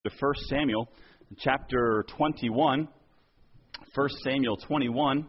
to 1 Samuel chapter 21. 1 Samuel 21.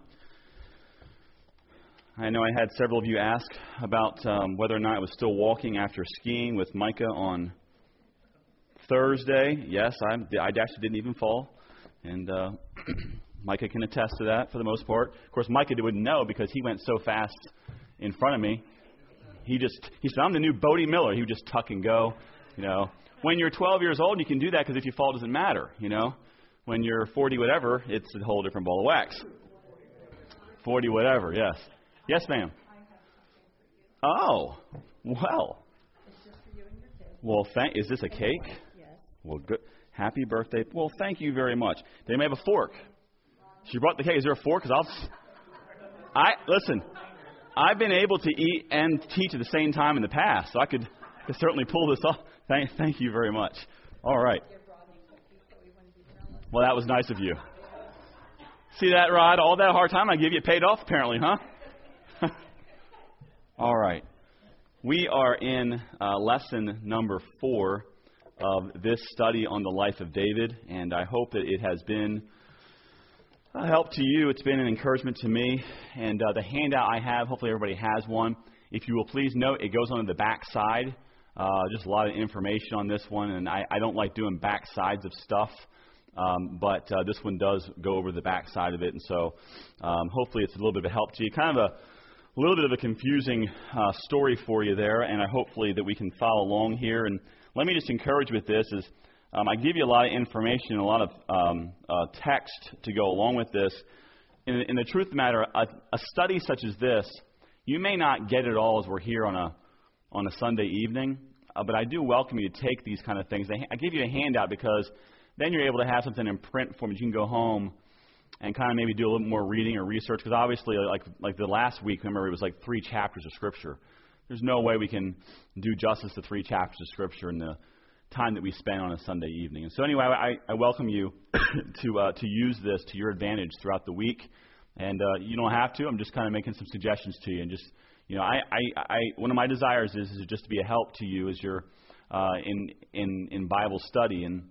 I know I had several of you ask about whether or not I was still walking after skiing with Micah on Thursday. Yes, I actually didn't even fall. And Micah can attest to that for the most part. Of course, Micah wouldn't know because he went so fast in front of me. He said, I'm the new Bodie Miller. He would just tuck and go, you know. When you're 12 years old, you can do that because if you fall, it doesn't matter, you know. When you're 40 whatever, it's a whole different ball of wax. 40 whatever, yes. Yes, ma'am. Oh, well. Well, is this a cake? Yes. Well, good. Happy birthday. Well, thank you very much. They may have a fork. She brought the cake. Is there a fork? Listen, I've been able to eat and teach at the same time in the past, so I could certainly pull this off. Thank you very much. All right. Well, that was nice of you. See that, Rod? All that hard time I give you paid off, apparently, huh? All right. We are in lesson number 4 of this study on the life of David, and I hope that it has been a help to you. It's been an encouragement to me, and the handout I have, hopefully everybody has one. If you will please note, it goes on the back side. Just a lot of information on this one, and I don't like doing back sides of stuff, but this one does go over the back side of it, and so hopefully it's a little bit of a help to you. Kind of a little bit of a confusing story for you there, and hopefully that we can follow along here. And let me just encourage with this is I give you a lot of information and a lot of text to go along with this. In the truth of the matter, a study such as this, you may not get it all as we're here on a Sunday evening, but I do welcome you to take these kind of things. I give you a handout because then you're able to have something in print form that you can go home and kind of maybe do a little more reading or research. Because obviously, like the last week, remember, it was like 3 chapters of Scripture. There's no way we can do justice to 3 chapters of Scripture in the time that we spend on a Sunday evening. And so anyway, I welcome you to use this to your advantage throughout the week. And you don't have to. I'm just kind of making some suggestions to you. And just, you know, one of my desires is just to be a help to you as you're in Bible study. And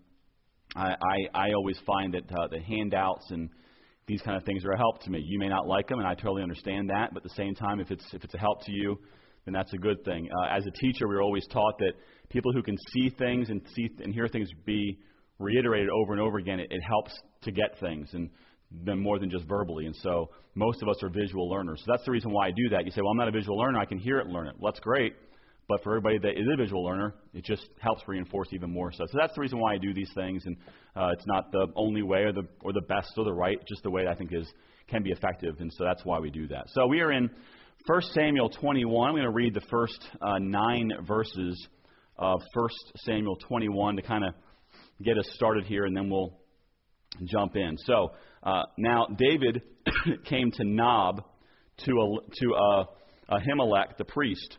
I always find that the handouts and these kind of things are a help to me. You may not like them, and I totally understand that. But at the same time, if it's a help to you, then that's a good thing. As a teacher, we were always taught that people who can see things and hear things be reiterated over and over again, it helps to get things, and then more than just verbally. And so most of us are visual learners. So that's the reason why I do that. You say, well, I'm not a visual learner. I can hear it and learn it. Well, that's great. But for everybody that is a visual learner, it just helps reinforce even more so. So that's the reason why I do these things. And it's not the only way or the best or the right, just the way that I think can be effective. And so that's why we do that. So we are in 1 Samuel 21. I'm going to read the first 9 verses of 1 Samuel 21 to kind of get us started here, and then we'll jump in. So now David came to Nob to Ahimelech the priest.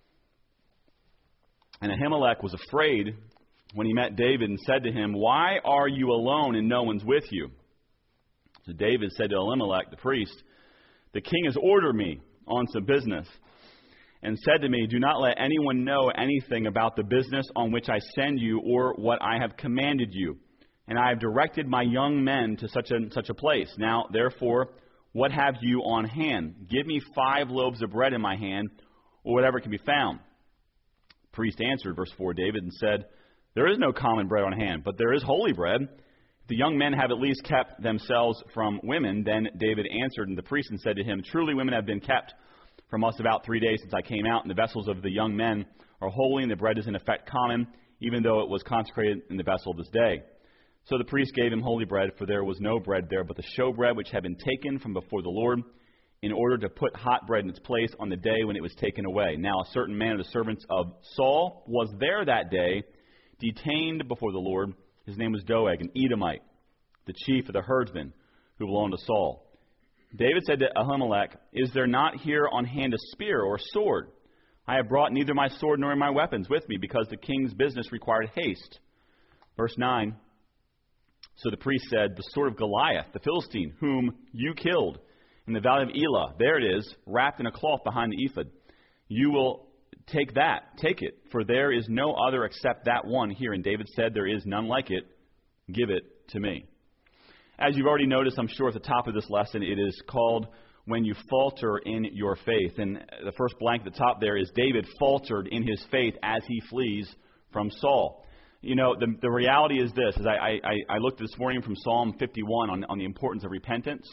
And Ahimelech was afraid when he met David and said to him, "Why are you alone and no one's with you?" So David said to Ahimelech the priest, "The king has ordered me on some business and said to me, 'Do not let anyone know anything about the business on which I send you or what I have commanded you. And I have directed my young men to such a place. Now, therefore, what have you on hand? Give me 5 loaves of bread in my hand, or whatever can be found.' The priest answered, verse 4, David, and said, 'There is no common bread on hand, but there is holy bread. If the young men have at least kept themselves from women.' Then David answered and the priest and said to him, 'Truly women have been kept from us about 3 days since I came out, and the vessels of the young men are holy, and the bread is in effect common, even though it was consecrated in the vessel of this day.' So the priest gave him holy bread, for there was no bread there but the showbread which had been taken from before the Lord, in order to put hot bread in its place on the day when it was taken away. Now a certain man of the servants of Saul was there that day, detained before the Lord. His name was Doeg, an Edomite, the chief of the herdsmen, who belonged to Saul. David said to Ahimelech, 'Is there not here on hand a spear or a sword? I have brought neither my sword nor my weapons with me, because the king's business required haste.' Verse 9, so the priest said, 'The sword of Goliath, the Philistine, whom you killed in the valley of Elah, there it is, wrapped in a cloth behind the ephod. You will take it, for there is no other except that one here.' And David said, 'There is none like it, give it to me. As you've already noticed, I'm sure at the top of this lesson, it is called When You Falter in Your Faith. And the first blank at the top there is David faltered in his faith as he flees from Saul. You know, the reality is this. As I looked this morning from Psalm 51 on the importance of repentance.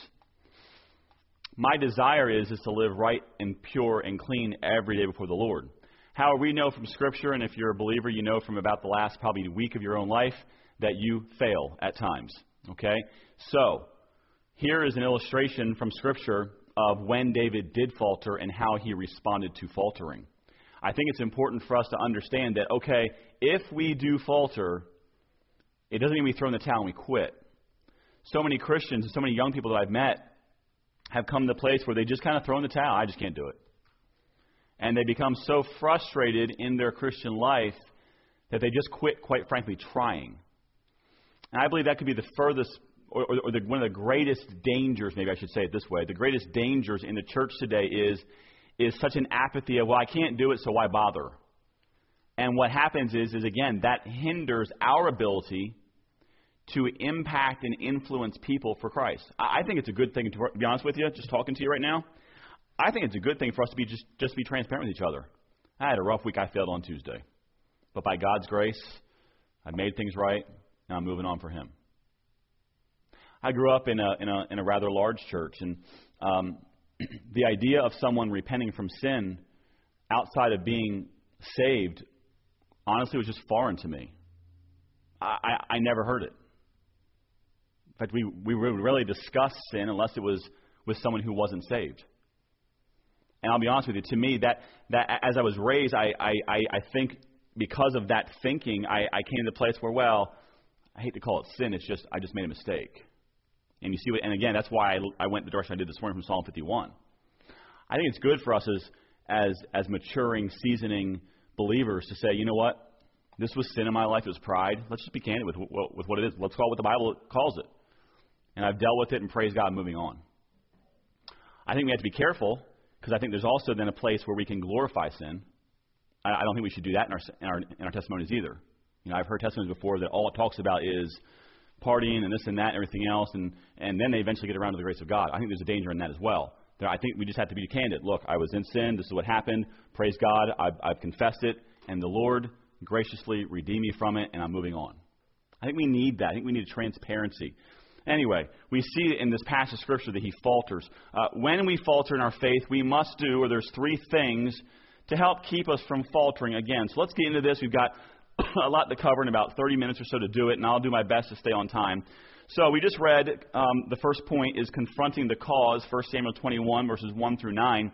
My desire is to live right and pure and clean every day before the Lord. However, we know from Scripture, and if you're a believer, you know from about the last probably week of your own life, that you fail at times. Okay? So, here is an illustration from Scripture of when David did falter and how he responded to faltering. I think it's important for us to understand that, okay, if we do falter, it doesn't mean we throw in the towel and we quit. So many Christians and so many young people that I've met have come to the place where they just kind of throw in the towel. I just can't do it. And they become so frustrated in their Christian life that they just quit, quite frankly, trying. And I believe that could be the furthest, or one of the greatest dangers, maybe I should say it this way, the greatest dangers in the church today is such an apathy of, well, I can't do it, so why bother? And what happens is again, that hinders our ability to impact and influence people for Christ. I think it's a good thing, to be honest with you, just talking to you right now. I think it's a good thing for us to be just be transparent with each other. I had a rough week. I failed on Tuesday. But by God's grace, I made things right, and I'm moving on for Him. I grew up in a rather large church, and the idea of someone repenting from sin outside of being saved, honestly, was just foreign to me. I never heard it. In fact, we would rarely discuss sin unless it was with someone who wasn't saved. And I'll be honest with you, to me, that as I was raised, I think because of that thinking, I came to the place where, well, I hate to call it sin, it's just I just made a mistake. And you see what, and again, that's why I went the direction I did this morning from Psalm 51. I think it's good for us as maturing, seasoning believers to say, you know what? This was sin in my life. It was pride. Let's just be candid with what it is. Let's call it what the Bible calls it. And I've dealt with it, and praise God, moving on. I think we have to be careful, because I think there's also then a place where we can glorify sin. I don't think we should do that in our testimonies either. You know, I've heard testimonies before that all it talks about is partying and this and that and everything else, and then they eventually get around to the grace of God. I think there's a danger in that as well. I think we just have to be candid. Look, I was in sin. This is what happened. Praise God. I've confessed it, and the Lord graciously redeemed me from it, and I'm moving on. I think we need that. I think we need transparency. Anyway, we see in this passage of Scripture that he falters. When we falter in our faith, we must do, or there's three things to help keep us from faltering again. So let's get into this. We've got a lot to cover in about 30 minutes or so to do it, and I'll do my best to stay on time. So we just read, the first point is confronting the cause, 1 Samuel 21, verses 1 through 9.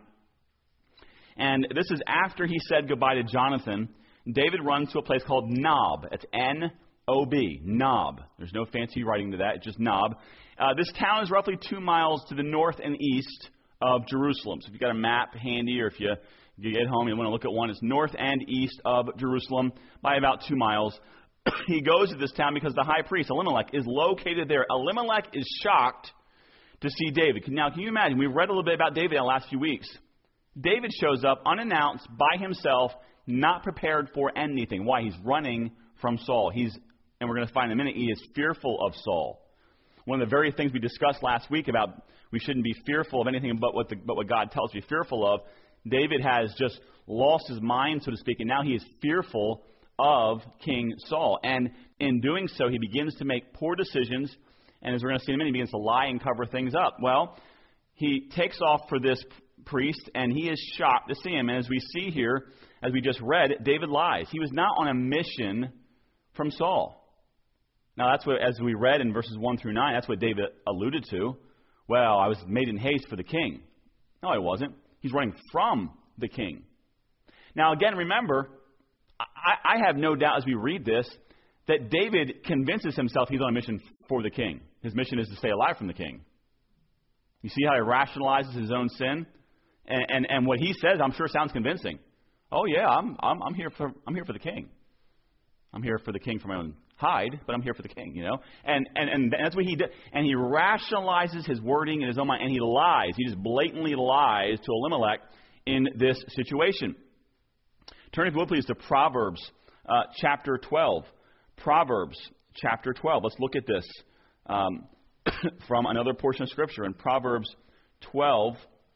And this is after he said goodbye to Jonathan. David runs to a place called Nob. It's N-O-B, Nob. There's no fancy writing to that. It's just Nob. This town is roughly 2 miles to the north and east of Jerusalem. So if you've got a map handy, or if you get home and you want to look at one, it's north and east of Jerusalem by about 2 miles. He goes to this town because the high priest, Elimelech, is located there. Elimelech is shocked to see David. Now, can you imagine? We've read a little bit about David in the last few weeks. David shows up unannounced by himself, not prepared for anything. Why? He's running from Saul. And we're going to find in a minute, he is fearful of Saul. One of the very things we discussed last week about we shouldn't be fearful of anything but what God tells us to be fearful of. David has just lost his mind, so to speak, and now he is fearful of King Saul. And in doing so, he begins to make poor decisions, and as we're going to see in a minute, he begins to lie and cover things up. Well, he takes off for this priest, and he is shocked to see him. And as we see here, as we just read, David lies. He was not on a mission from Saul. Now, that's what, as we read in verses 1 through 9, that's what David alluded to. Well, I was made in haste for the king. No, he wasn't. He's running from the king. Now, again, remember, I have no doubt as we read this that David convinces himself he's on a mission for the king. His mission is to stay alive from the king. You see how he rationalizes his own sin? And what he says, I'm sure, sounds convincing. Oh, yeah, I'm here for the king. I'm here for the king for my own hide, but I'm here for the king, you know. And that's what he did. And he rationalizes his wording in his own mind, and he lies. He just blatantly lies to Elimelech in this situation. Turn, if you will, please, to Proverbs chapter 12. Proverbs chapter 12. Let's look at this from another portion of Scripture in Proverbs 12.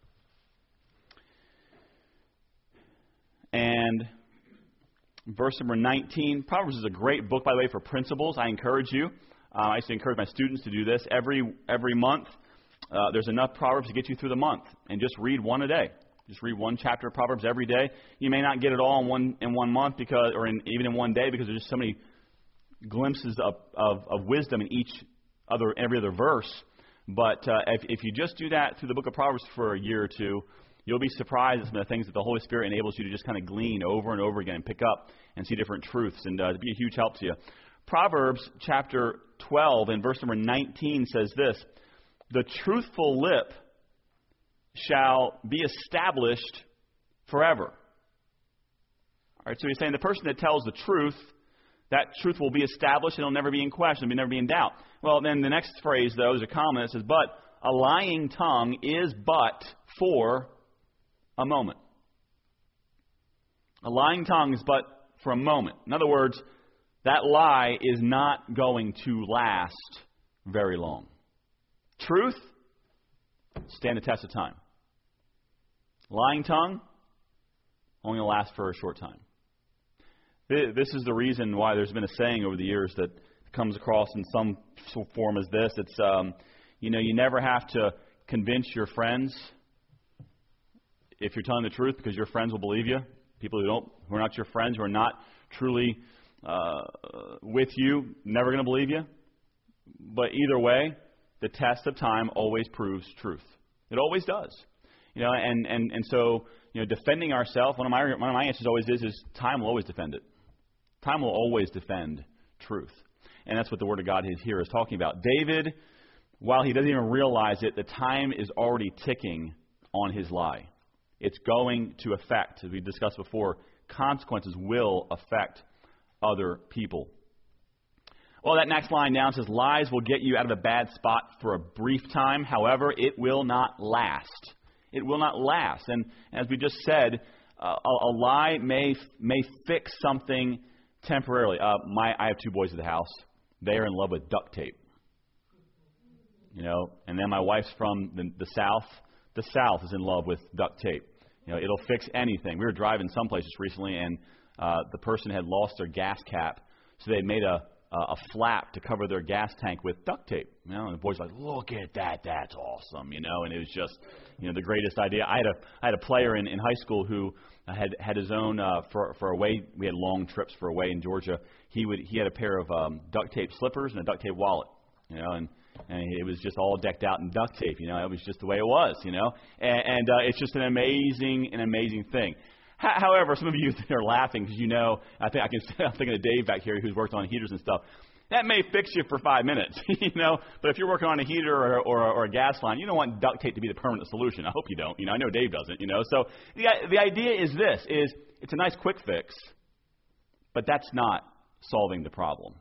And verse number 19. Proverbs is a great book, by the way, for principles. I encourage you. I used to encourage my students to do this. Every month, there's enough Proverbs to get you through the month. And just read one a day. Just read one chapter of Proverbs every day. You may not get it all in one month even in one day, because there's just so many glimpses of wisdom in every other verse. But if you just do that through the book of Proverbs for a year or two, you'll be surprised at some of the things that the Holy Spirit enables you to just kind of glean over and over again and pick up and see different truths, and to be a huge help to you. Proverbs chapter 12 and verse number 19 says this: "The truthful lip shall be established forever." All right, so he's saying the person that tells the truth, that truth will be established and it'll never be in question, it'll never be in doubt. Well, then the next phrase, though, is a comment that says, "But a lying tongue is but for a moment." A lying tongue is but for a moment. In other words, that lie is not going to last very long. Truth, stand the test of time. Lying tongue, only will last for a short time. This is the reason why there's been a saying over the years that comes across in some form as this. It's, you never have to convince your friends if you're telling the truth, because your friends will believe you. People who are not your friends, who are not truly with you, never going to believe you. But either way, the test of time always proves truth. It always does. And so, defending ourselves, one of my answers always is time will always defend it. Time will always defend truth. And that's what the Word of God here is talking about. David, while he doesn't even realize it, the time is already ticking on his lie. It's going to affect, as we discussed before, consequences will affect other people. Well, that next line down says, "Lies will get you out of a bad spot for a brief time. However, it will not last." It will not last. And as we just said, a lie may fix something temporarily. I have two boys at the house. They are in love with duct tape. And then my wife's from the South. The South is in love with duct tape. It'll fix anything. We were driving someplace just recently, and the person had lost their gas cap, so they made a flap to cover their gas tank with duct tape. And the boys were like, "Look at that, that's awesome," and it was just, the greatest idea. I had a player in high school who had his own for away. We had long trips for away in Georgia. He had a pair of duct tape slippers and a duct tape wallet, and it was just all decked out in duct tape. It was just the way it was, and it's just an amazing thing. However, some of you are laughing because I'm thinking of Dave back here who's worked on heaters and stuff. That may fix you for 5 minutes, But if you're working on a heater or a gas line, you don't want duct tape to be the permanent solution. I hope you don't. I know Dave doesn't. So the idea is this: it's a nice quick fix, but that's not solving the problem.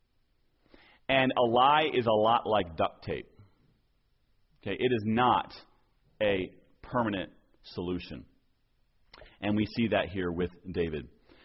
And a lie is a lot like duct tape. Okay, it is not a permanent solution. And we see that here with David.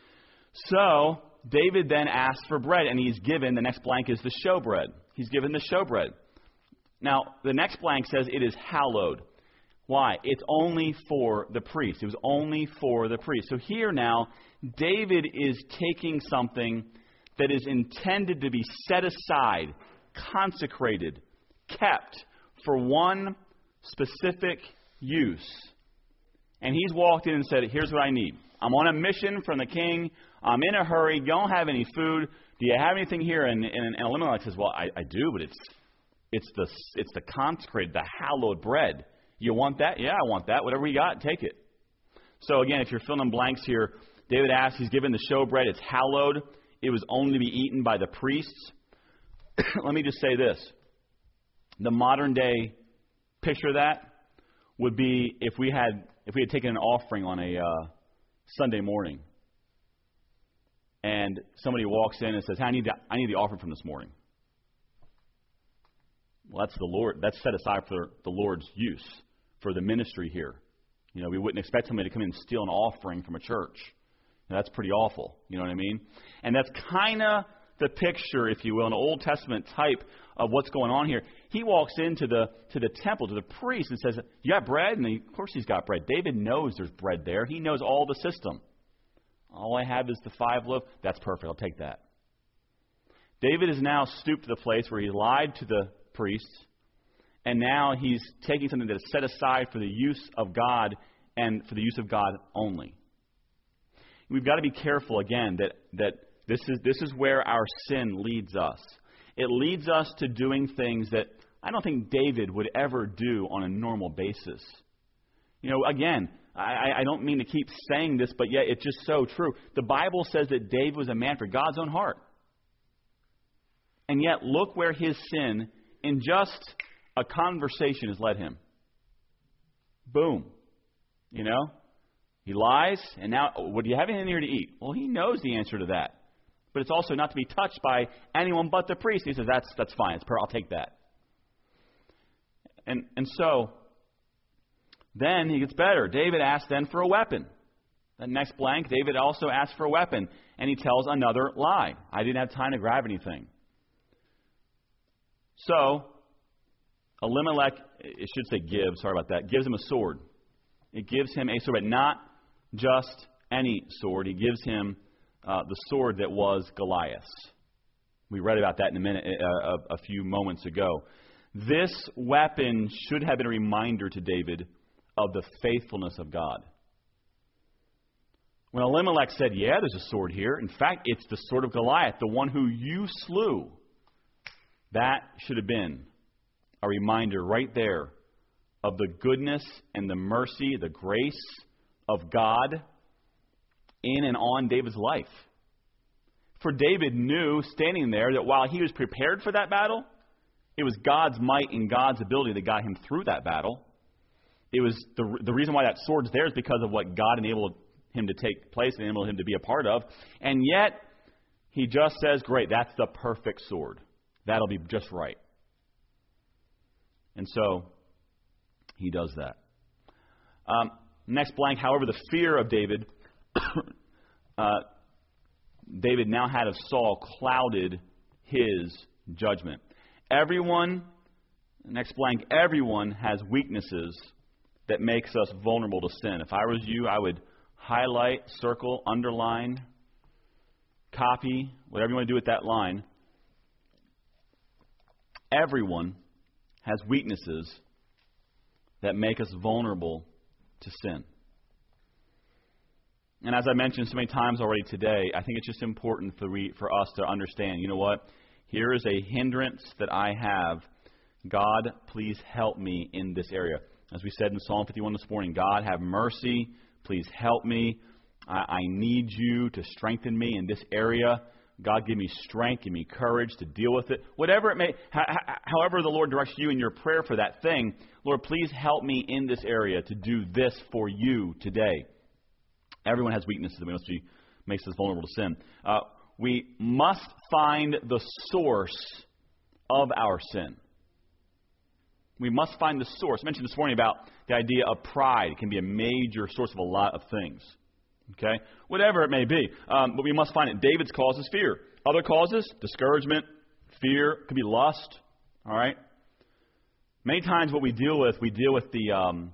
So, David then asks for bread, and he's given, the next blank is the showbread. He's given the showbread. Now, the next blank says it is hallowed. Why? It's only for the priest. It was only for the priest. So here now, David is taking something that is intended to be set aside, consecrated, kept for one specific use. And he's walked in and said, "Here's what I need. I'm on a mission from the king. I'm in a hurry. Don't have any food. Do you have anything here?" And Elimelech says, "Well, I do, but it's the consecrated, the hallowed bread. You want that? Yeah, I want that. Whatever you got, take it." So again, if you're filling in blanks here, David asks, he's given the showbread. It's hallowed. It was only to be eaten by the priests. Let me just say this. The modern day picture of that would be if we had taken an offering on a Sunday morning, and somebody walks in and says, "I need the offering from this morning." Well, that's the Lord. That's set aside for the Lord's use, for the ministry here. We wouldn't expect somebody to come in and steal an offering from a church. Now, that's pretty awful. You know what I mean? And that's kind of the picture, if you will, an Old Testament type of what's going on here. He walks into the temple, to the priest, and says, "You got bread?" And of course he's got bread. David knows there's bread there. He knows all the system. "All I have is the 5 loaves." "That's perfect. I'll take that." David is now stooped to the place where he lied to the priests, and now he's taking something that is set aside for the use of God and for the use of God only. We've got to be careful, again, that this is where our sin leads us. It leads us to doing things that I don't think David would ever do on a normal basis. Again, I don't mean to keep saying this, but yet it's just so true. The Bible says that David was a man for God's own heart. And yet, look where his sin, in just a conversation, has led him. Boom. He lies, and now, "What do you have in here to eat?" Well, he knows the answer to that. But it's also not to be touched by anyone but the priest. He says, that's fine. I'll take that. And so, then he gets better. David asks then for a weapon. The next blank, David also asks for a weapon. And he tells another lie. "I didn't have time to grab anything." So, Elimelech, it should say gives, sorry about that, gives him a sword. It gives him a sword, but not just any sword. He gives him the sword that was Goliath's. We read about that in a minute, a few moments ago. This weapon should have been a reminder to David of the faithfulness of God. When Elimelech said, "Yeah, there's a sword here. In fact, it's the sword of Goliath, the one who you slew," that should have been a reminder right there of the goodness and the mercy, the grace of God in and on David's life. For David knew, standing there, that while he was prepared for that battle, it was God's might and God's ability that got him through that battle. It was the reason why that sword's there is because of what God enabled him to take place and enabled him to be a part of. And yet, he just says, "Great, that's the perfect sword. That'll be just right." And so, he does that. Next blank, however, the fear of David, David now had of Saul clouded his judgment. Everyone, next blank, everyone has weaknesses that makes us vulnerable to sin. If I was you, I would highlight, circle, underline, copy, whatever you want to do with that line. Everyone has weaknesses that make us vulnerable to sin. And as I mentioned so many times already today, I think it's just important for us to understand, you know what? Here is a hindrance that I have. God, please help me in this area. As we said in Psalm 51 this morning, God, have mercy. Please help me. I need you to strengthen me in this area. God, give me strength, give me courage to deal with it. Whatever it may, however the Lord directs you in your prayer for that thing, Lord, please help me in this area to do this for you today. Everyone has weaknesses that makes us vulnerable to sin. We must find the source of our sin. We must find the source. I mentioned this morning about the idea of pride. It can be a major source of a lot of things. Okay? Whatever it may be. But we must find it. David's cause is fear. Other causes, discouragement, fear, could be lust. All right? Many times what we deal with the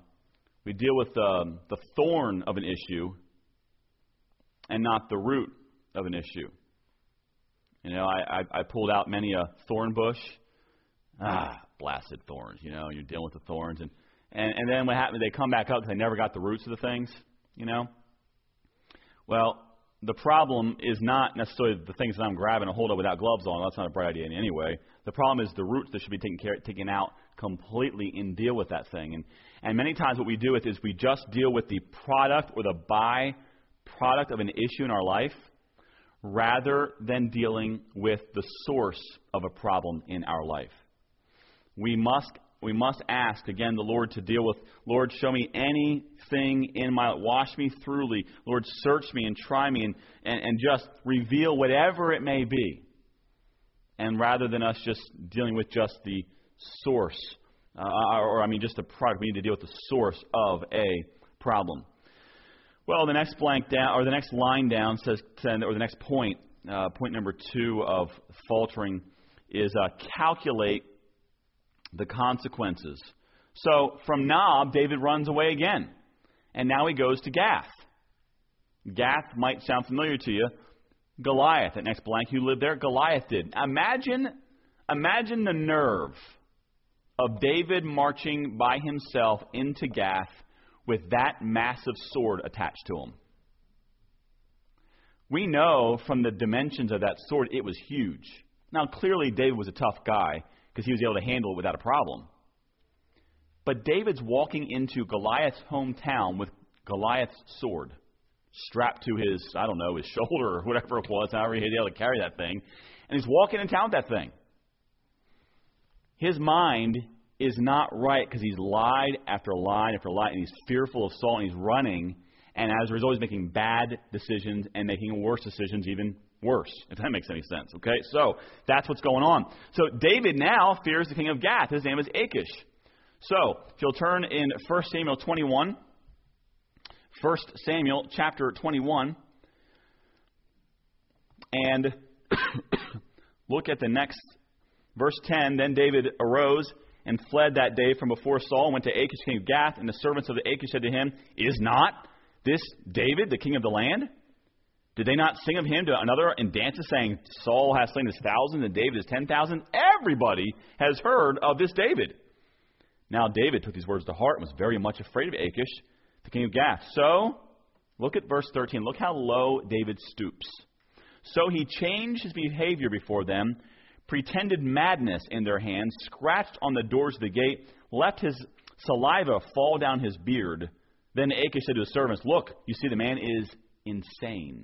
thorn of an issue and not the root of an issue. You know, I pulled out many a thorn bush. Blasted thorns. You know, you're dealing with the thorns. And then what happened, they come back up because they never got the roots of the things, you know. Well, the problem is not necessarily the things that I'm grabbing a hold of without gloves on. That's not a bright idea in any way. The problem is the roots that should be taken out completely and deal with that thing. And many times what we do is we just deal with the product or the byproduct of an issue in our life rather than dealing with the source of a problem in our life. We must ask, again, the Lord to deal with, Lord, show me anything in my life. Wash me thoroughly. Lord, search me and try me and just reveal whatever it may be. And rather than us just dealing with just the source, just the product, we need to deal with the source of a problem. Well, the next blank down, or the next line down says, or the next point point number 2 of faltering is calculate the consequences. So from Nob, David runs away again. And now he goes to Gath. Gath might sound familiar to you. Goliath, that next blank, who lived there, Goliath did. Imagine the nerve of David marching by himself into Gath with that massive sword attached to him. We know from the dimensions of that sword it was huge. Now, clearly David was a tough guy because he was able to handle it without a problem. But David's walking into Goliath's hometown with Goliath's sword strapped to his, his shoulder or whatever it was, however he was able to carry that thing. And he's walking in town with that thing. His mind is not right because he's lied after lie after lie, and he's fearful of Saul, and he's running. And as a result, he's making bad decisions and making worse decisions even worse, if that makes any sense. Okay, so that's what's going on. So David now fears the king of Gath. His name is Achish. So if you'll turn in 1 Samuel 21, 1 Samuel chapter 21, and look at the next verse 10. Then David arose and fled that day from before Saul and went to Achish, king of Gath. And the servants of the Achish said to him, "Is not this David, the king of the land? Did they not sing of him to another in dances, saying, Saul has slain his thousands and David his 10,000? Everybody has heard of this David." Now David took these words to heart and was very much afraid of Achish, the king of Gath. So, look at verse 13. Look how low David stoops. So he changed his behavior before them, pretended madness in their hands, scratched on the doors of the gate, left his saliva fall down his beard. Then Achish said to his servants, "Look, you see the man is insane."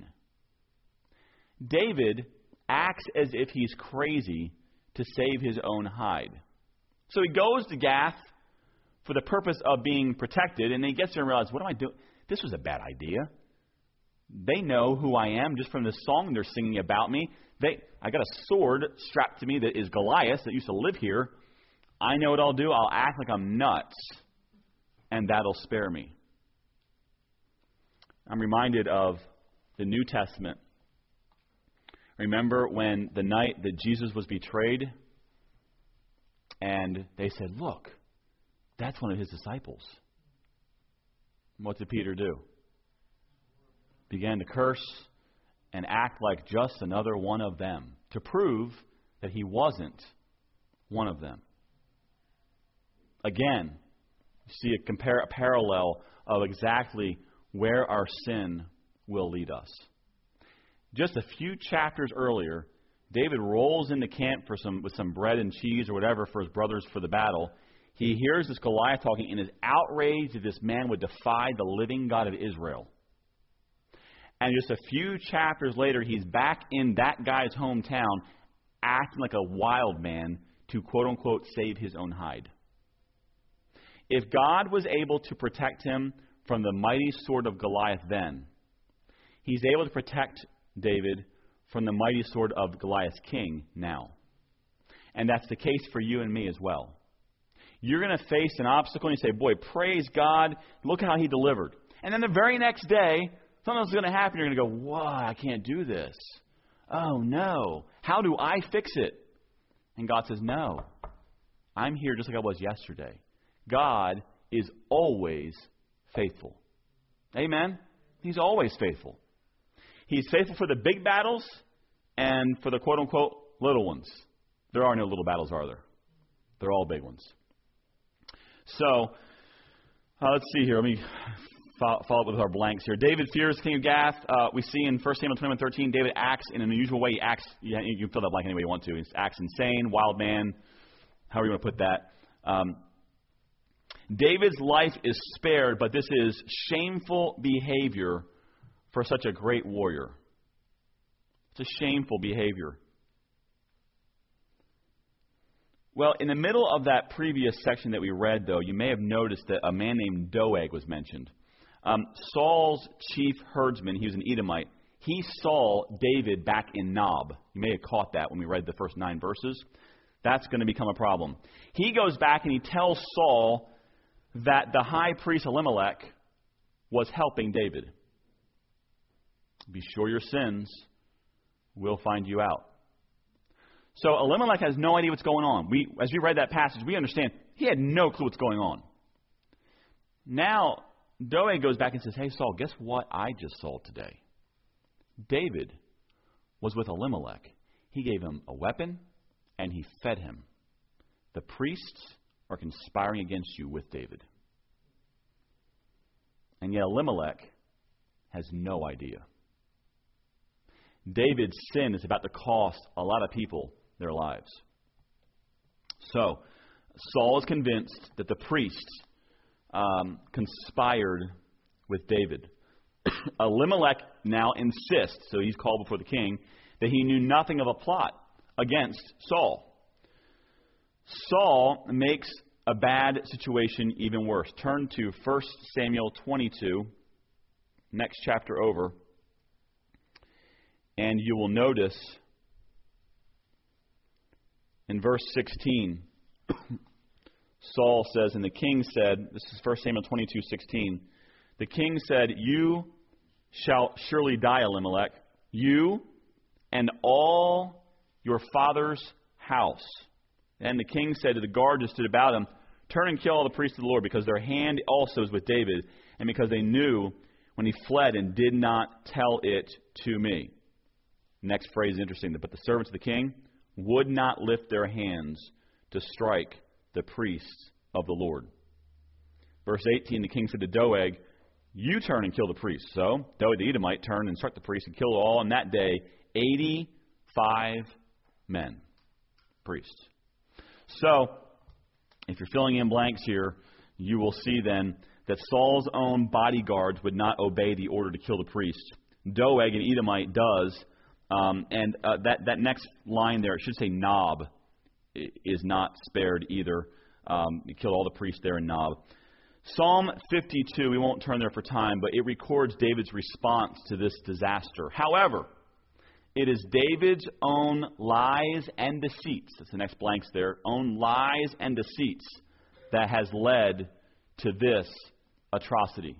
David acts as if he's crazy to save his own hide. So he goes to Gath for the purpose of being protected, and then he gets there and realizes, what am I doing? This was a bad idea. They know who I am just from the song they're singing about me. I got a sword strapped to me that is Goliath that used to live here. I know what I'll do. I'll act like I'm nuts, and that'll spare me. I'm reminded of the New Testament. Remember when the night that Jesus was betrayed, and they said, "Look, that's one of his disciples." What did Peter do? Began to curse and act like just another one of them to prove that he wasn't one of them. Again, you see a parallel of exactly where our sin will lead us. Just a few chapters earlier, David rolls into camp with some bread and cheese or whatever for his brothers for the battle. He hears this Goliath talking and is outraged that this man would defy the living God of Israel. And just a few chapters later, he's back in that guy's hometown acting like a wild man to, quote-unquote, save his own hide. If God was able to protect him from the mighty sword of Goliath then, he's able to protect David from the mighty sword of Goliath's king now. And that's the case for you and me as well. You're going to face an obstacle and you say, "Boy, praise God, look how he delivered." And then the very next day, something's going to happen. You're going to go, "Whoa, I can't do this. Oh, no. How do I fix it?" And God says, "No. I'm here just like I was yesterday." God is always faithful. Amen? He's always faithful. He's faithful for the big battles and for the quote-unquote little ones. There are no little battles, are there? They're all big ones. So, let's see here. Let me follow up with our blanks here. David fears the king of Gath. We see in 1 Samuel 21:13, David acts in an unusual way. He acts, you can fill that blank any way you want to. He acts insane, wild man, however you want to put that. David's life is spared, but this is shameful behavior for such a great warrior. It's a shameful behavior. Well, in the middle of that previous section that we read, though, you may have noticed that a man named Doeg was mentioned. Saul's chief herdsman, he was an Edomite, he saw David back in Nob. You may have caught that when we read the first 9 verses. That's going to become a problem. He goes back and he tells Saul that the high priest Elimelech was helping David. Be sure your sins we'll find you out. So Elimelech has no idea what's going on. As we read that passage, we understand he had no clue what's going on. Now, Doeg goes back and says, hey, Saul, guess what I just saw today? David was with Elimelech. He gave him a weapon, and he fed him. The priests are conspiring against you with David. And yet Elimelech has no idea. David's sin is about to cost a lot of people their lives. So, Saul is convinced that the priests conspired with David. Elimelech now insists, so he's called before the king, that he knew nothing of a plot against Saul. Saul makes a bad situation even worse. Turn to 1 Samuel 22, next chapter over, and you will notice in verse 16, Saul says, and the king said, this is 1 Samuel 22:16, the king said, you shall surely die, Elimelech, you and all your father's house. And the king said to the guard that stood about him, turn and kill all the priests of the Lord, because their hand also is with David, and because they knew when he fled and did not tell it to me. Next phrase is interesting. But the servants of the king would not lift their hands to strike the priests of the Lord. Verse 18, the king said to Doeg, you turn and kill the priests. So Doeg the Edomite turned and struck the priests and killed all. And that day, 85 men, priests. So, if you're filling in blanks here, you will see then that Saul's own bodyguards would not obey the order to kill the priests. Doeg, an Edomite, does. That next line there, it should say Nob, is not spared either. He killed all the priests there in Nob. Psalm 52, we won't turn there for time, but it records David's response to this disaster. However, it is David's own lies and deceits, that's the next blanks there, own lies and deceits that has led to this atrocity.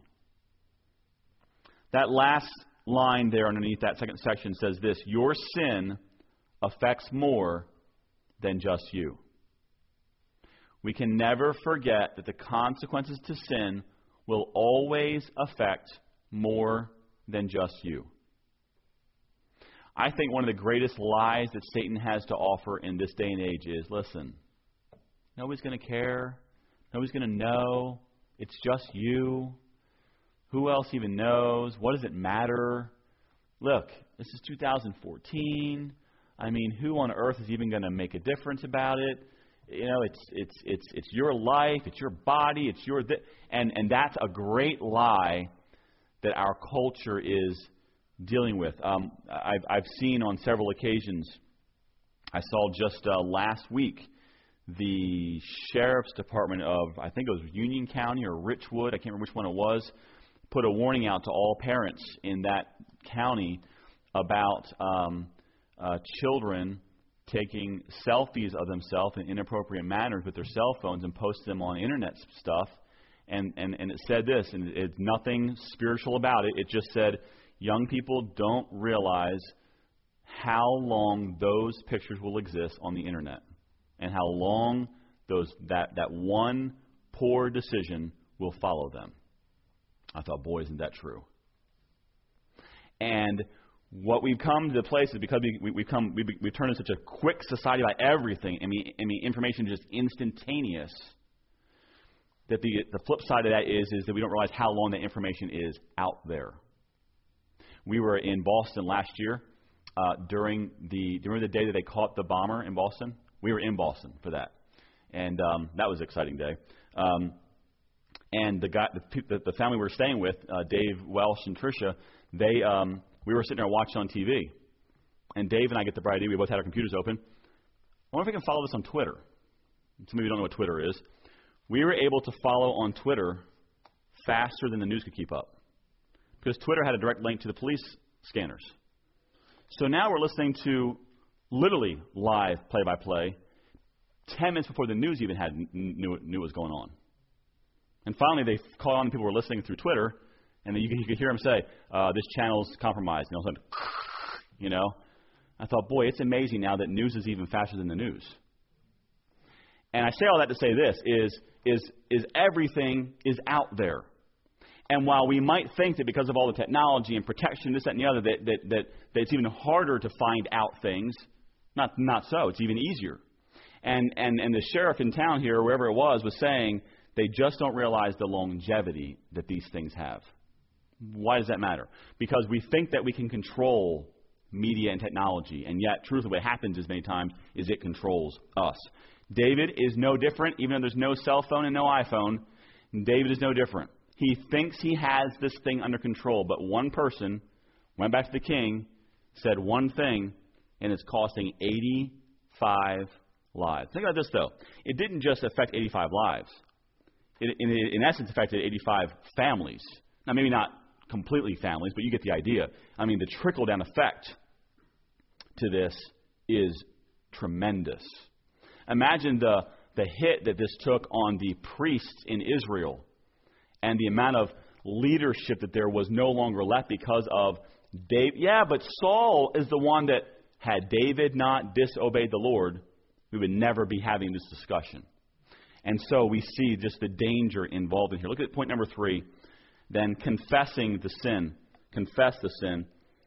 That last line there underneath that second section says this, your sin affects more than just you. We can never forget that the consequences to sin will always affect more than just you. I think one of the greatest lies that Satan has to offer in this day and age is, listen, nobody's going to care. Nobody's going to know. It's just you. Who else even knows? What does it matter? Look, this is 2014. I mean, who on earth is even going to make a difference about it? You know, it's your life, it's your body, it's your and that's a great lie that our culture is dealing with. I've seen on several occasions. I saw just last week the sheriff's department of, I think it was Union County or Richwood, I can't remember which one it was, put a warning out to all parents in that county about children taking selfies of themselves in inappropriate manners with their cell phones and post them on internet stuff. And it said this, and it's nothing spiritual about it. It just said, young people don't realize how long those pictures will exist on the internet and how long that one poor decision will follow them. I thought, boy, isn't that true? And what we've come to the place is because we've turned into such a quick society about everything. I mean, information is just instantaneous. That the flip side of that is that we don't realize how long that information is out there. We were in Boston last year during the day that they caught the bomber in Boston. We were in Boston for that, and that was an exciting day. And the family we were staying with, Dave Welsh and Tricia, we were sitting there watching on TV, and Dave and I get the bright idea. We both had our computers open. I wonder if we can follow this on Twitter. Some of you don't know what Twitter is. We were able to follow on Twitter faster than the news could keep up, because Twitter had a direct link to the police scanners. So now we're listening to literally live play-by-play 10 minutes before the news even knew what was going on. And finally, they called on the people who were listening through Twitter, and then you could hear them say, this channel's compromised. And all of a sudden, I thought, boy, it's amazing now that news is even faster than the news. And I say all that to say this, is everything is out there. And while we might think that because of all the technology and protection, this, that, and the other, that it's even harder to find out things, not so. It's even easier. And the sheriff in town here, wherever it was saying they just don't realize the longevity that these things have. Why does that matter? Because we think that we can control media and technology, and yet, truthfully, what happens is many times is it controls us. David is no different, even though there's no cell phone and no iPhone. David is no different. He thinks he has this thing under control, but one person went back to the king, said one thing, and it's costing 85 lives. Think about this, though. It didn't just affect 85 lives. It, in essence, affected 85 families. Now, maybe not completely families, but you get the idea. I mean, the trickle-down effect to this is tremendous. Imagine the hit that this took on the priests in Israel and the amount of leadership that there was no longer left because of David. Yeah, but Saul is the one that, had David not disobeyed the Lord, we would never be having this discussion. And so we see just the danger involved in here. Look at point number 3. Then confessing the sin. Confess the sin.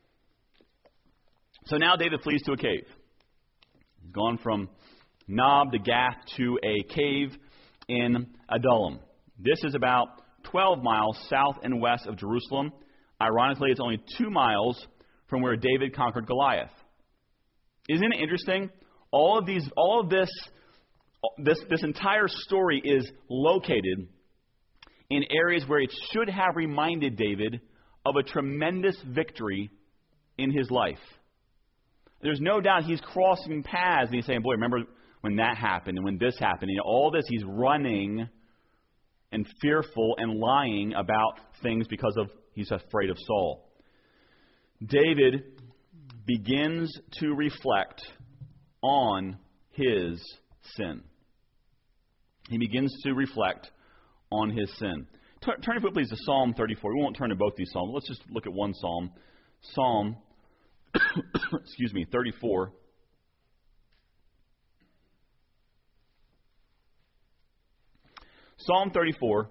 So now David flees to a cave. He's gone from Nob to Gath to a cave in Adullam. This is about 12 miles south and west of Jerusalem. Ironically, it's only 2 miles from where David conquered Goliath. Isn't it interesting? All of this entire story is located in areas where it should have reminded David of a tremendous victory in his life. There's no doubt he's crossing paths and he's saying, boy, remember when that happened and when this happened. And all this, he's running and fearful and lying about things because of he's afraid of Saul. David begins to reflect on his sin. He begins to reflect on his sin. Turn if you please to Psalm 34. We won't turn to both these psalms. Let's just look at one psalm. Psalm 34. Psalm 34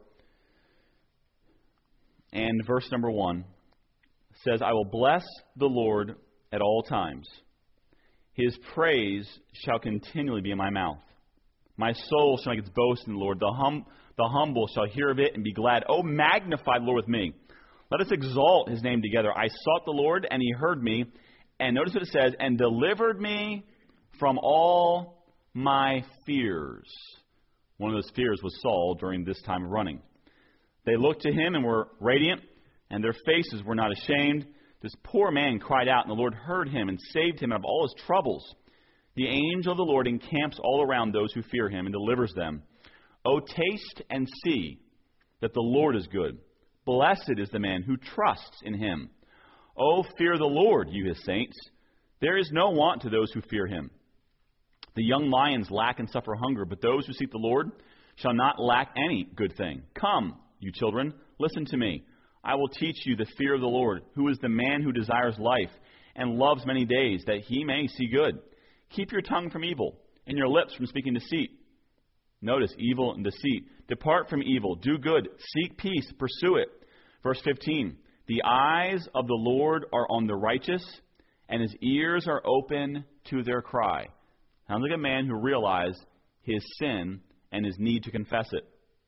and verse number 1 says, I will bless the Lord at all times. His praise shall continually be in my mouth. My soul shall make its boast in the Lord. The humble shall hear of it and be glad. Oh, magnify the Lord with me. Let us exalt his name together. I sought the Lord, and he heard me. And notice what it says, and delivered me from all my fears. One of those fears was Saul during this time of running. They looked to him and were radiant, and their faces were not ashamed. This poor man cried out, and the Lord heard him and saved him out of all his troubles. The angel of the Lord encamps all around those who fear him and delivers them. O taste and see that the Lord is good. Blessed is the man who trusts in him. O fear the Lord, you his saints. There is no want to those who fear him. The young lions lack and suffer hunger, but those who seek the Lord shall not lack any good thing. Come, you children, listen to me. I will teach you the fear of the Lord, who is the man who desires life and loves many days, that he may see good. Keep your tongue from evil and your lips from speaking deceit. Notice evil and deceit. Depart from evil. Do good. Seek peace. Pursue it. Verse 15. The eyes of the Lord are on the righteous, and his ears are open to their cry. Sounds like a man who realized his sin and his need to confess it.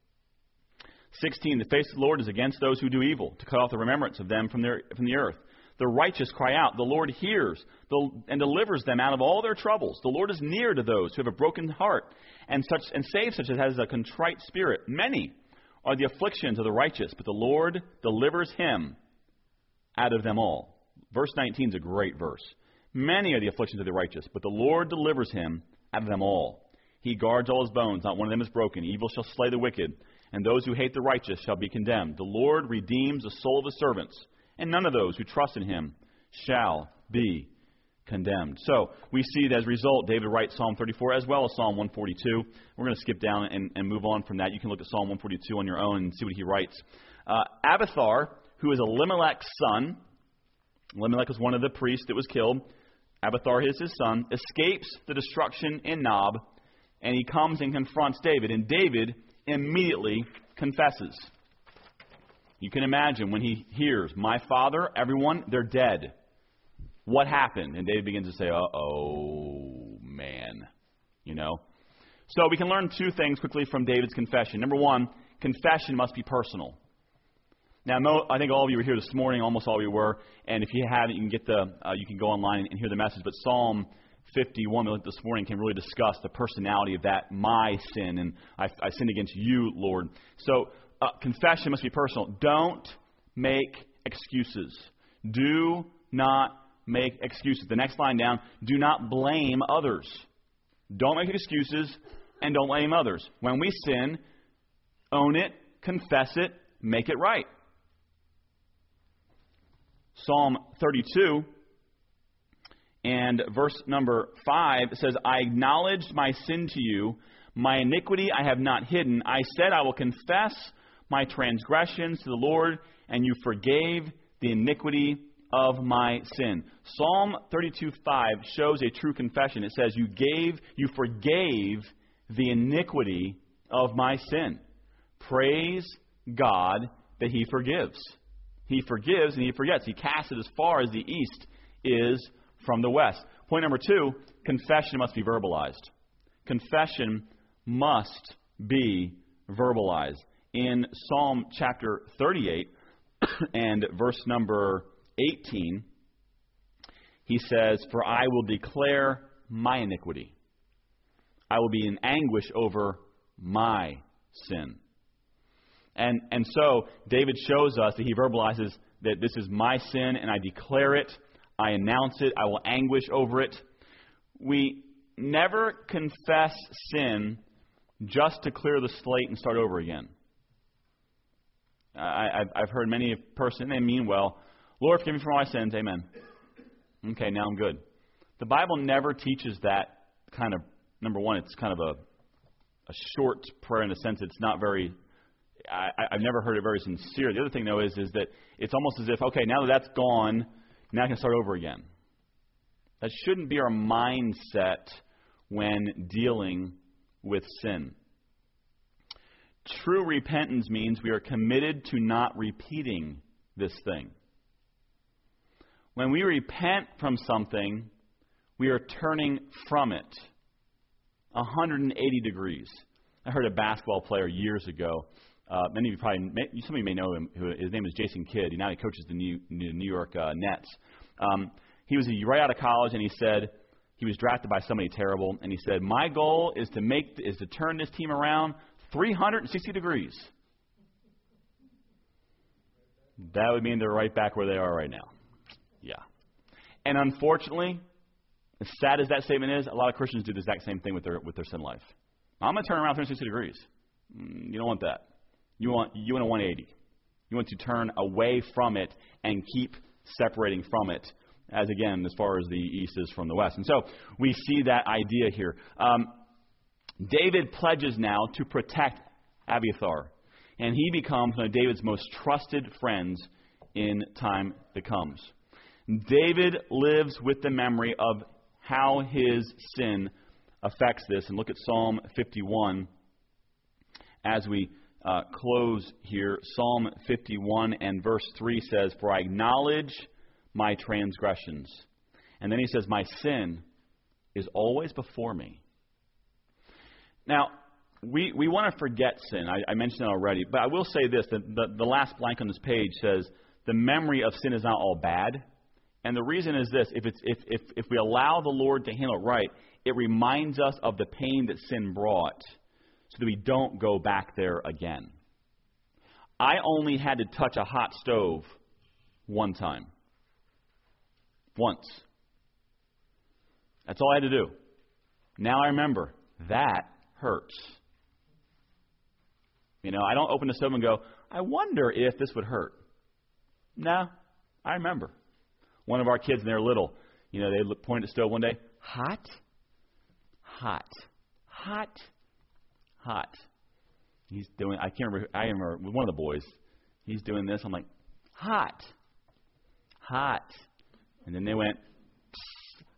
16. The face of the Lord is against those who do evil, to cut off the remembrance of them from the earth. The righteous cry out. The Lord hears and delivers them out of all their troubles. The Lord is near to those who have a broken heart and saves such as has a contrite spirit. Many are the afflictions of the righteous, but the Lord delivers him out of them all. Verse 19 is a great verse. Many are the afflictions of the righteous, but the Lord delivers him out of them all. He guards all his bones, not one of them is broken. Evil shall slay the wicked, and those who hate the righteous shall be condemned. The Lord redeems the soul of his servants, and none of those who trust in him shall be condemned. So we see that as a result, David writes Psalm 34 as well as Psalm 142. We're going to skip down and move on from that. You can look at Psalm 142 on your own and see what he writes. Abiathar, who is Elimelech's son, Elimelech was one of the priests that was killed. Abiathar is his son, escapes the destruction in Nob, and he comes and confronts David. And David immediately confesses. You can imagine when he hears, my father, everyone, they're dead. What happened? And David begins to say, uh-oh, man. You know? So we can learn two things quickly from David's confession. Number one, confession must be personal. Now, I think all of you were here this morning, almost all of you were, and if you haven't, you can go online and hear the message. But Psalm 51 this morning can really discuss the personality of that, my sin, and I sinned against you, Lord. So confession must be personal. Don't make excuses. Do not make excuses. The next line down, do not blame others. Don't make excuses and don't blame others. When we sin, own it, confess it, make it right. Psalm 32 and verse number 5 says, I acknowledged my sin to you. My iniquity I have not hidden. I said I will confess my transgressions to the Lord, and you forgave the iniquity of my sin. Psalm 32:5 shows a true confession. It says, you forgave the iniquity of my sin. Praise God that He forgives. He forgives and He forgets. He casts it as far as the east is from the west. Point number 2, confession must be verbalized. Confession must be verbalized. In Psalm chapter 38 and verse number 18, he says, for I will declare my iniquity. I will be in anguish over my sin. And so David shows us that he verbalizes that this is my sin and I declare it, I announce it, I will anguish over it. We never confess sin just to clear the slate and start over again. I've heard many persons, they mean well, Lord, forgive me for all my sins, amen. Okay, now I'm good. The Bible never teaches that kind of, number one, it's kind of a short prayer in a sense. It's not very, I've never heard it very sincere. The other thing, though, is that it's almost as if, okay, now that that's gone, now I can start over again. That shouldn't be our mindset when dealing with sin. True repentance means we are committed to not repeating this thing. When we repent from something, we are turning from it 180 degrees. I heard a basketball player years ago. Many of you some of you may know him. His name is Jason Kidd. Now he coaches the New York Nets. He was right out of college, and he said he was drafted by somebody terrible. And he said, "My goal is to turn this team around 360 degrees." That would mean they're right back where they are right now. Yeah. And unfortunately, as sad as that statement is, a lot of Christians do the exact same thing with their sin life. I'm going to turn around 360 degrees. You don't want that. You want a 180. You want to turn away from it and keep separating from it, as far as the east is from the west. And so we see that idea here. David pledges now to protect Abiathar, and he becomes one of David's most trusted friends in time that comes. David lives with the memory of how his sin affects this. And look at Psalm 51 as we close here. Psalm 51 and verse 3 says, "For I acknowledge my transgressions." And then he says, "My sin is always before me." Now, we want to forget sin. I mentioned it already. But I will say this, that the last blank on this page says, the memory of sin is not all bad. And the reason is this: if we allow the Lord to handle it right, it reminds us of the pain that sin brought, so that we don't go back there again. I only had to touch a hot stove one time. Once. That's all I had to do. Now I remember, that hurts. I don't open the stove and go, I wonder if this would hurt. No, I remember. One of our kids, when they were little, they pointed at the stove one day. Hot? Hot. Hot? Hot. He's doing, I remember with one of the boys, he's doing this. I'm like, hot. Hot. And then they went,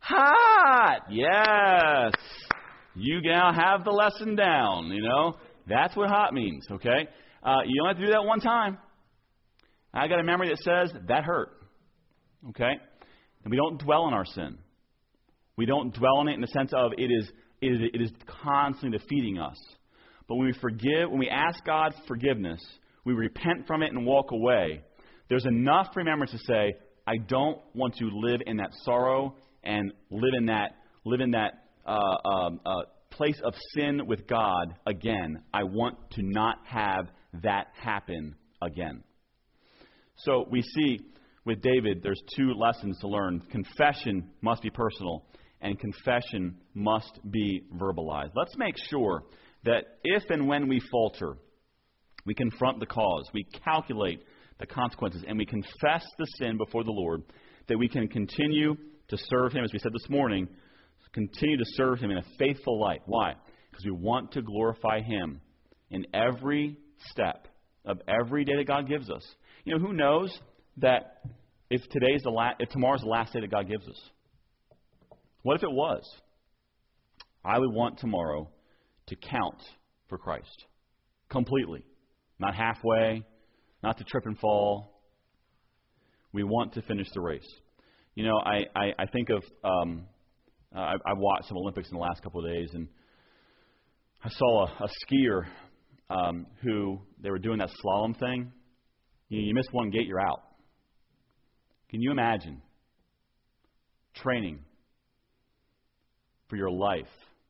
hot. Yes. You now have the lesson down, That's what hot means, okay? You don't have to do that one time. I got a memory that says that hurt, okay? And we don't dwell on our sin. We don't dwell on it in the sense of it is constantly defeating us. But when we ask God forgiveness, we repent from it and walk away, there's enough remembrance to say, I don't want to live in that sorrow and live in that place of sin with God again. I want to not have that happen again. So we see with David, there's two lessons to learn. Confession must be personal, and confession must be verbalized. Let's make sure that if and when we falter, we confront the cause, we calculate the consequences, and we confess the sin before the Lord, that we can continue to serve Him, as we said this morning, continue to serve Him in a faithful light. Why? Because we want to glorify Him in every step of every day that God gives us. Who knows that if tomorrow's the last day that God gives us? What if it was? I would want tomorrow to count for Christ completely, not halfway, not to trip and fall. We want to finish the race. I think of I watched some Olympics in the last couple of days, and I saw a skier who they were doing that slalom thing. You miss one gate, you're out. Can you imagine training for your life?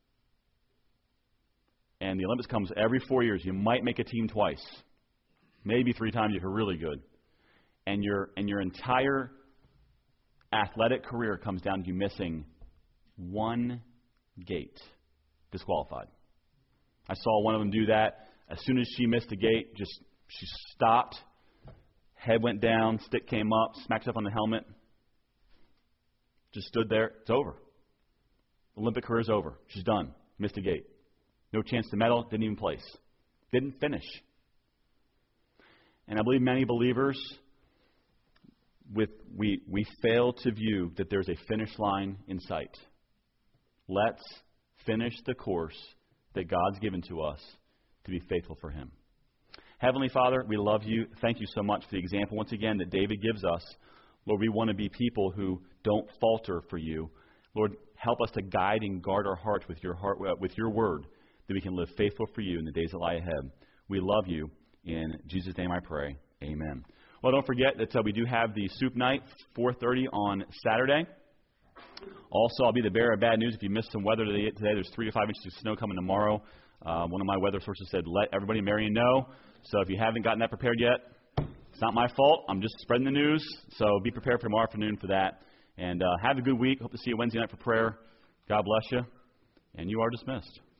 And the Olympics comes every 4 years. You might make a team twice, maybe 3 times if you're really good. And your entire athletic career comes down to you missing one gate, disqualified. I saw one of them do that. As soon as she missed a gate, she stopped, head went down, stick came up, smacked up on the helmet, just stood there. It's over. Olympic career's over. She's done. Missed a gate. No chance to medal. Didn't even place. Didn't finish. And I believe many believers, we fail to view that there's a finish line in sight. Let's finish the course that God's given to us to be faithful for Him. Heavenly Father, we love You. Thank You so much for the example, once again, that David gives us. Lord, we want to be people who don't falter for You. Lord, help us to guide and guard our hearts with Your word, that we can live faithful for You in the days that lie ahead. We love You. In Jesus' name I pray. Amen. Well, don't forget that we do have the soup night, 4:30 on Saturday. Also, I'll be the bearer of bad news if you missed some weather today. There's 3 to 5 inches of snow coming tomorrow. One of my weather sources said, let everybody in Marion know. So if you haven't gotten that prepared yet, it's not my fault. I'm just spreading the news. So be prepared for tomorrow afternoon for that. And have a good week. Hope to see you Wednesday night for prayer. God bless you. And you are dismissed.